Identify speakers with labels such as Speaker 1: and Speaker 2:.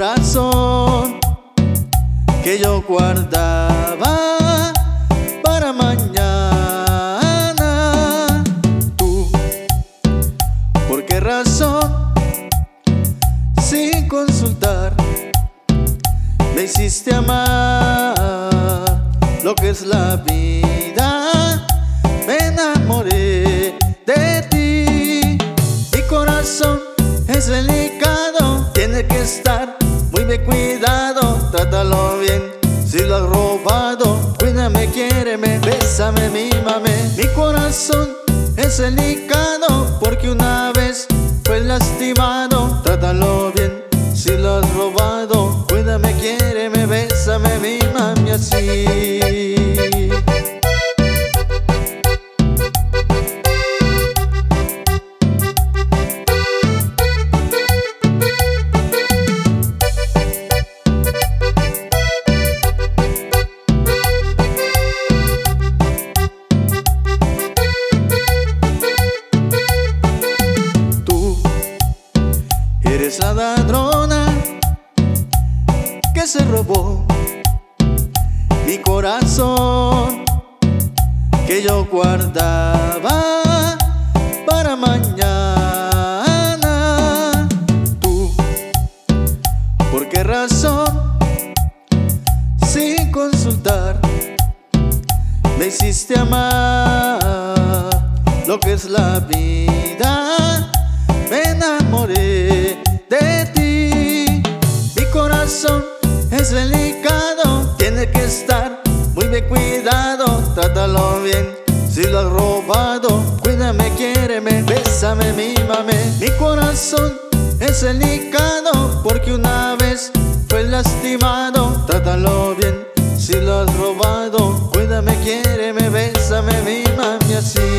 Speaker 1: corazón que yo guardaba para mañana. ¿Tú por qué razón, sin consultar, me hiciste amar lo que es la vida? Me enamoré de ti. Mi corazón es delicado, tiene que estar muy bien cuidado. Trátalo bien, si lo has robado, cuídame, quiéreme, bésame, mímame. Mi corazón es delicado porque una vez fue lastimado. Trátalo bien, si lo has robado, cuídame, quiéreme, bésame, mímame así. Eres la ladrona que se robó mi corazón que yo guardaba para mañana. ¿Tú por qué razón, sin consultar, me hiciste amar lo que es la vida? Me enamoré de ti. Mi corazón es delicado, tiene que estar muy bien cuidado. Trátalo bien, si lo has robado, cuídame, quiéreme, bésame, mímame. Mi corazón es delicado porque una vez fue lastimado. Trátalo bien, si lo has robado, cuídame, quiéreme, bésame, mímame así.